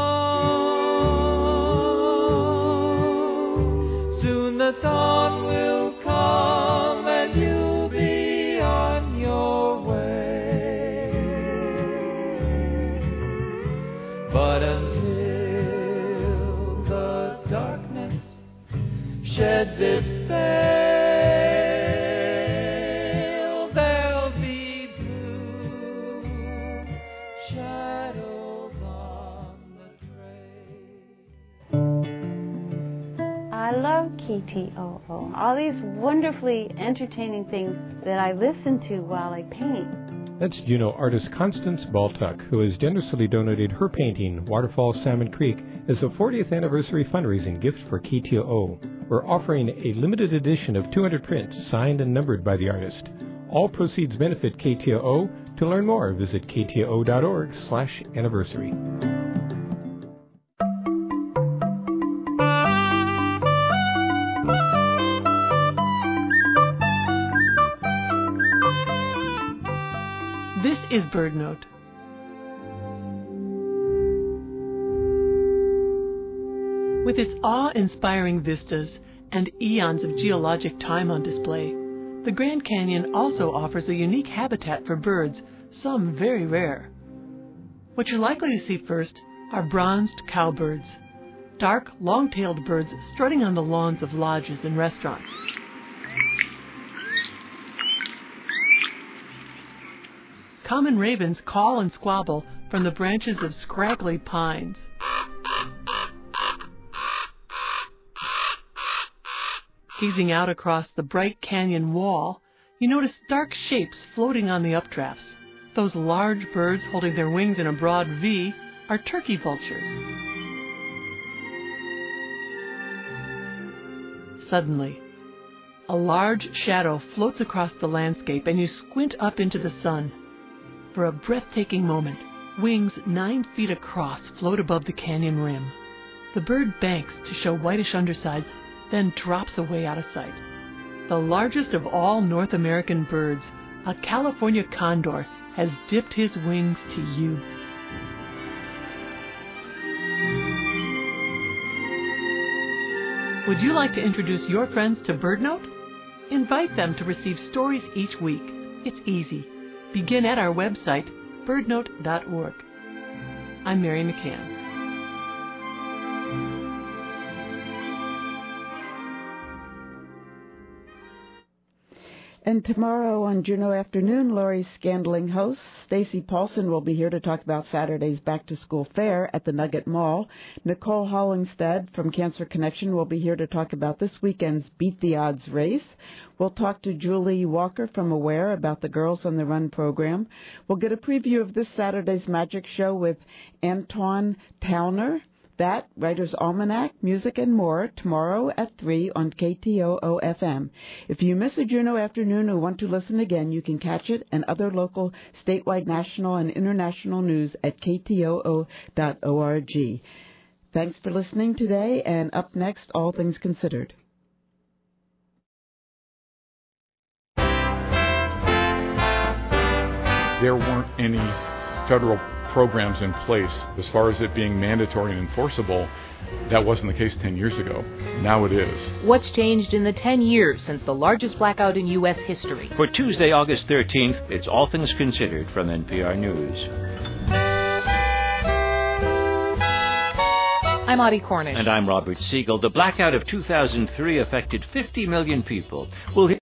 along. Soon the dawn will come and you'll be on your way. But until the darkness sheds its veil, there'll be blue shadows on the trail. I love K T O O. All these wonderfully entertaining things that I listen to while I paint. That's Juneau artist Constance Baltuck, who has generously donated her painting, Waterfall Salmon Creek, as a fortieth anniversary fundraising gift for K T O O. We're offering a limited edition of two hundred prints signed and numbered by the artist. All proceeds benefit K T O O. To learn more, visit k t o o dot org slash anniversary. This is BirdNote. With its awe-inspiring vistas and eons of geologic time on display, the Grand Canyon also offers a unique habitat for birds, some very rare. What you're likely to see first are bronzed cowbirds, dark, long-tailed birds strutting on the lawns of lodges and restaurants. Common ravens call and squabble from the branches of scraggly pines. Gazing out across the bright canyon wall, you notice dark shapes floating on the updrafts. Those large birds holding their wings in a broad V are turkey vultures. Suddenly, a large shadow floats across the landscape and you squint up into the sun. For a breathtaking moment, wings nine feet across float above the canyon rim. The bird banks to show whitish undersides, then drops away out of sight. The largest of all North American birds, a California condor, has dipped his wings to you. Would you like to introduce your friends to BirdNote? Invite them to receive stories each week. It's easy. Begin at our website, bird note dot org. I'm Mary McCann. And tomorrow on Juneau Afternoon, Lori Scandling hosts. Stacy Paulson will be here to talk about Saturday's back-to-school fair at the Nugget Mall. Nicole Hollingstad from Cancer Connection will be here to talk about this weekend's Beat the Odds race. We'll talk to Julie Walker from Aware about the Girls on the Run program. We'll get a preview of this Saturday's magic show with Antoine Towner that, Writer's Almanac, music, and more tomorrow at three on K T O O F M. If you miss a Juneau afternoon or want to listen again, you can catch it and other local, statewide, national, and international news at K T O O dot org. Thanks for listening today, and up next, All Things Considered. There weren't any federal programs in place as far as it being mandatory and enforceable. That wasn't the case ten years ago. Now it is. What's changed in the ten years since the largest blackout in U S history? For Tuesday, August thirteenth, it's All Things Considered from N P R News. I'm Audie Cornish. And I'm Robert Siegel. The blackout of two thousand three affected fifty million people. We'll hear